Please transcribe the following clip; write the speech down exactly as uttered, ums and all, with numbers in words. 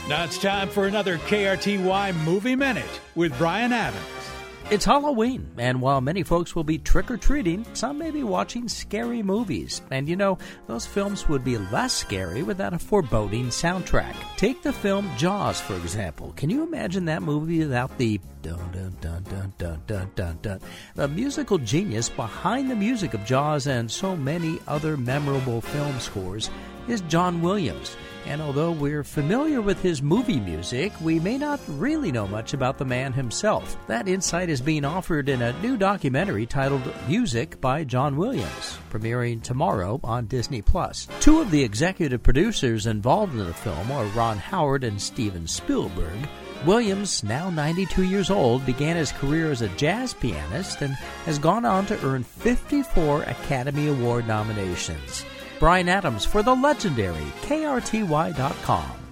Now it's time for another K R T Y Movie Minute with Brian Adams. It's Halloween, and while many folks will be trick-or-treating, some may be watching scary movies. And you know, those films would be less scary without a foreboding soundtrack. Take the film Jaws, for example. Can you imagine that movie without the dun-dun-dun-dun-dun-dun-dun? The musical genius behind the music of Jaws and so many other memorable film scores is John Williams. And although we're familiar with his movie music, we may not really know much about the man himself. That insight is being offered in a new documentary titled Music by John Williams, premiering tomorrow on Disney Plus. Two of the executive producers involved in the film are Ron Howard and Steven Spielberg. Williams, now ninety-two years old, began his career as a jazz pianist and has gone on to earn fifty-four Academy Award nominations. Brian Adams for the legendary K R T Y dot com.